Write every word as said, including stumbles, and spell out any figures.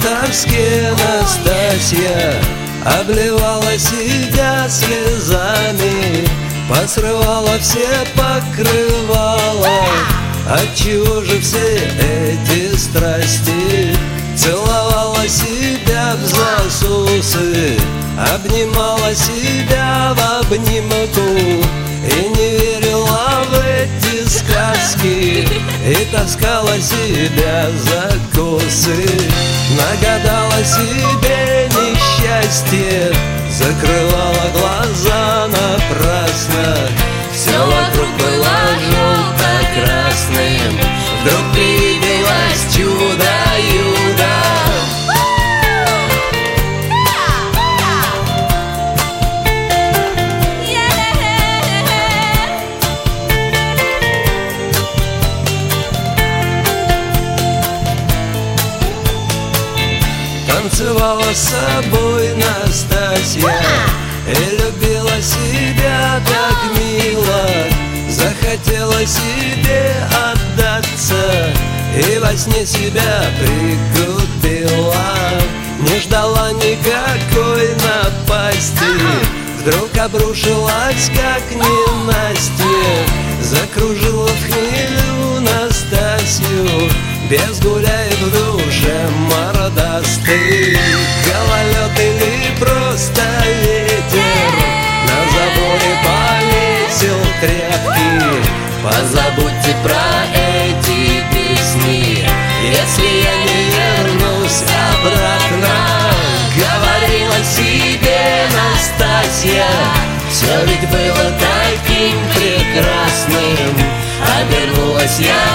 тоске Настасья обливала себя слезами, посрывала все покрывала. Отчего же все эти страсти? Целовала себя в засусы, обнимала себя в обнимку и не верила в эти сказки, и таскала себя за косы. Нагадала себе несчастье, закрывала глаза напрасно. Все вокруг было желто-красным, вдруг привиделось чудо-юдо. Танцевала с собой Настасья и любила себя так мило. Захотела себе отдаться и во сне себя пригубила. Не ждала никакой напасти, вдруг обрушилась как ненастье. Закружила в хмелю Настасью, без гуляет в душе мордастый. Гололед или просто ветер на заборе повесил тряпки. Позабудьте про эти песни, если я не вернусь обратно. Говорила себе Настасья, все ведь было таким прекрасным. Обернулась я